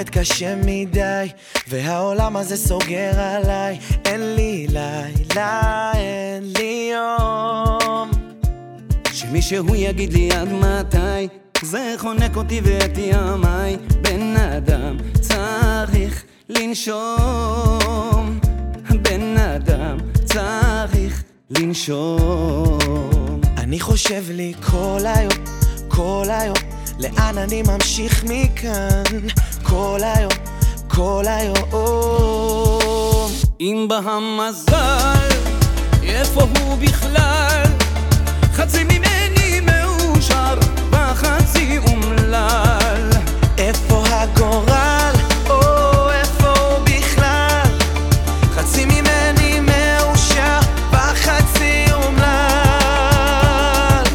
עובד קשה מדי, והעולם הזה סוגר עליי. אין לי לילה, אין לי יום, שמישהו יגיד לי עד מתי. זה חונק אותי ואת ימיי. בן אדם צריך לנשום, בן אדם צריך לנשום. אני חושב לי כל היום, כל היום, לאן אני ממשיך מכאן? כל היום, כל היום. אם בא המזל, איפה הוא בכלל? חצי ממני מאושר וחצי אומלל. איפה הגורל? איפה הוא בכלל? חצי ממני מאושר וחצי אומלל.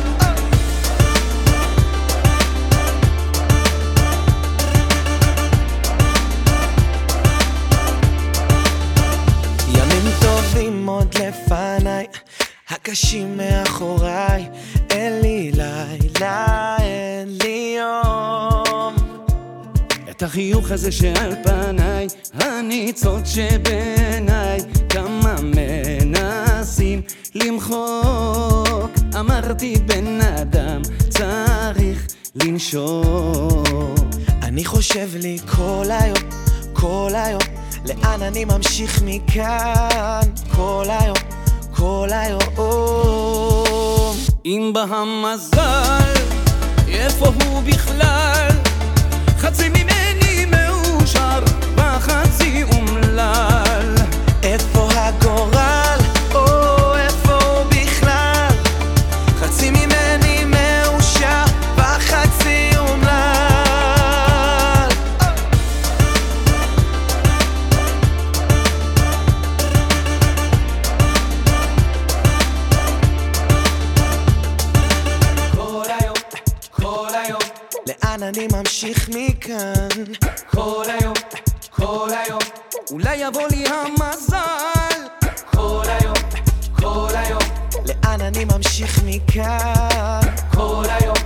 ימים טובים עוד לפניי, הקשים מאחוריי. אין לי לילה, אין לי יום. את החיוך הזה שעל פניי, הניצות שבעיניי, כמה מנסים למחוק. אמרתי בן אדם צריך לנשום. אני חושב לי כל היום, כל היום, לאן אני ממשיך מכאן? כל היום, כל היום. אם בא המזל, איפה הוא בכלל? חצי ממני מאושר וחצי אומלל. איפה הגורל? איפה הוא בכלל? חצי ממני מאושר וחצי אומלל. כל היום, כל היום, לאן אני ממשיך מכאן? כל היום, כל היום, אולי יבוא לי המזל. כל היום, כל היום, לאן אני ממשיך מכאן? כל היום,